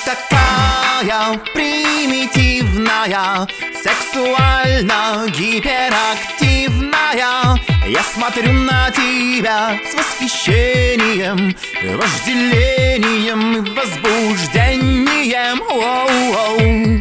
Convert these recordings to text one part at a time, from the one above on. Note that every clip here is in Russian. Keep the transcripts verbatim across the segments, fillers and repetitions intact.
такая примитивная, сексуально гиперактивная. Я смотрю на тебя с восхищением, вожделением и возбуждением. Оу-оу.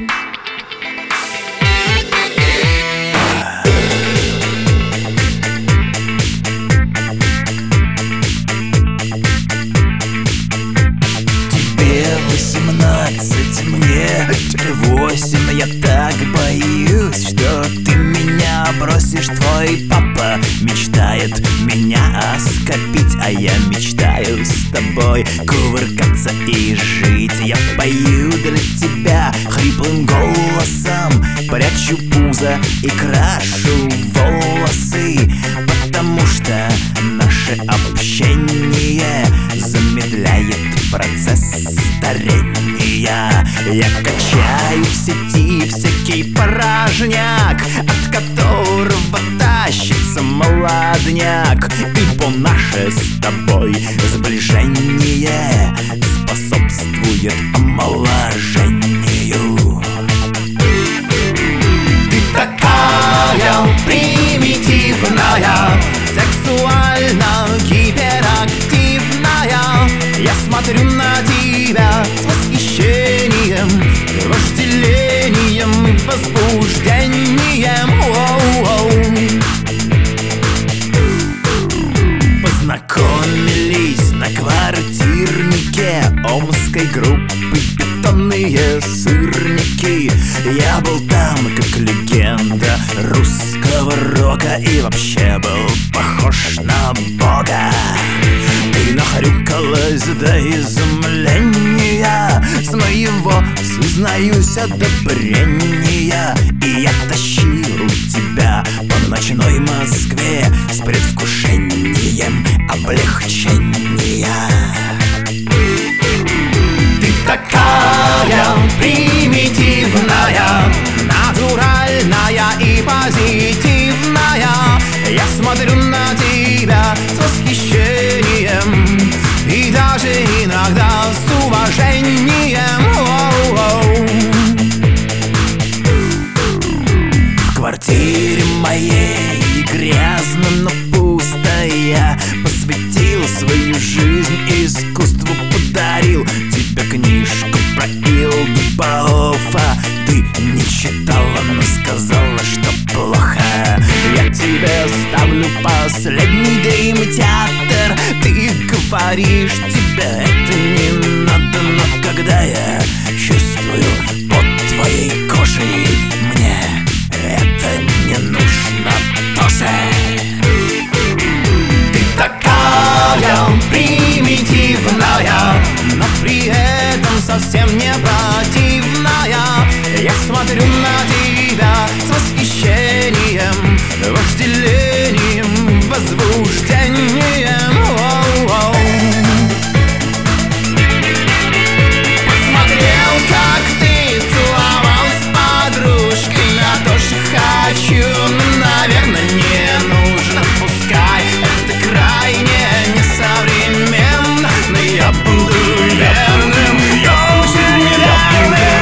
Восемнадцать, мне восемь. Я так боюсь, что ты меня бросишь. Твой папа мечтает меня оскопить, а я мечтаю с тобой кувыркаться и жить. Я пою для тебя хриплым голосом, прячу пузо и крашу волосы, потому что наше общение замедляет процесс старения. Я качаю в сети всякий порожняк, от которого тащится молодняк, ибо наше с тобой сближение способствует омоложению. Ты такая примитивная, сексуально гиперактивная. Я смотрю на тебя с восхищением, вожделением и возбуждением. Оу-оу. Познакомились на квартирнике омской группы «Бетонные сырники». Я был там как легенда русского рока и вообще был похож на Бога. Ты нахрюкалась до изумления, с моего, сознаюсь, одобрения. И я тащил тебя по ночной Москве с предвкушением облегчения. Ты такая примитивная, натуральная и позитивная. Я смотрю на тебя с восхищением и даже иногда с уважением. Оу-оу. В квартире моей грязно, но пусто. Я посвятил свою жизнь искусству, подарил тебе книжку про Илдбауфа. Ты не читала, но сказала, что плохо. Я тебе ставлю последний дрим-театр. Ты говоришь, тебе это не надо, но когда я чувствую под твоей кожей, мне это не нужно тоже. Ты такая примитивная, но при этом совсем не противная. Я смотрю на тебя с восхищением, вожделением, возбуждением. Оу-оу. Посмотрел, как ты целовал с подружкой, я тоже хочу, но, наверное, не нужно. Пускай это крайне несовременно, но я буду верным, очень верным.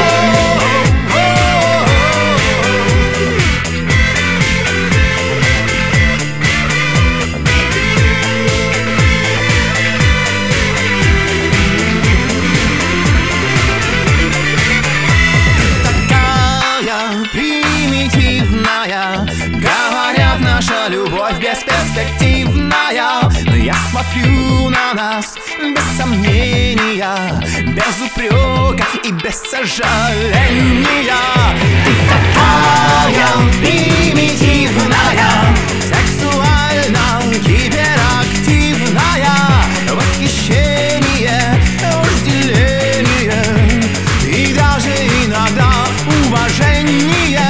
Примитивная, говорят, наша любовь бесперспективная. Но я смотрю на нас без сомнения, без упрека и без сожаления. Ты такая примитивная, сексуально гиперактивная. Восхищение, вожделение и даже иногда уважение.